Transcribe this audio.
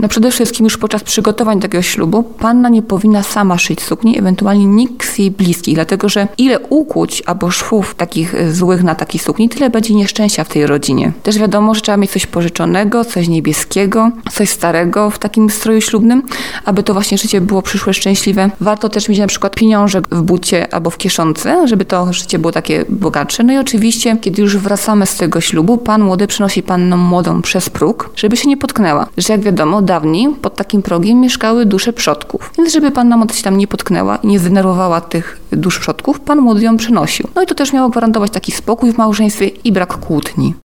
No przede wszystkim już podczas przygotowań takiego ślubu panna nie powinna sama szyć sukni, ewentualnie nikt z jej bliskich, dlatego że ile ukłuć albo szwów takich złych na takiej sukni, tyle będzie nieszczęścia w tej rodzinie. Też wiadomo, że trzeba mieć coś pożyczonego, coś niebieskiego, coś starego w takim stroju ślubnym, aby to właśnie życie było przyszłe szczęśliwe. Warto też mieć na przykład pieniążek w bucie albo w kieszonce, żeby to życie było takie bogatsze. No i oczywiście, kiedy już wracamy z tego ślubu, pan młody przynosi pannę młodą przez próg, żeby się nie potknęła. Że jak wiadomo, dawniej pod takim progiem mieszkały dusze przodków. Więc żeby panna młoda się tam nie potknęła i nie zdenerwowała tych dusz przodków, pan młody ją przynosił. No i to też miało gwarantować taki spokój w małżeństwie i brak kłótni.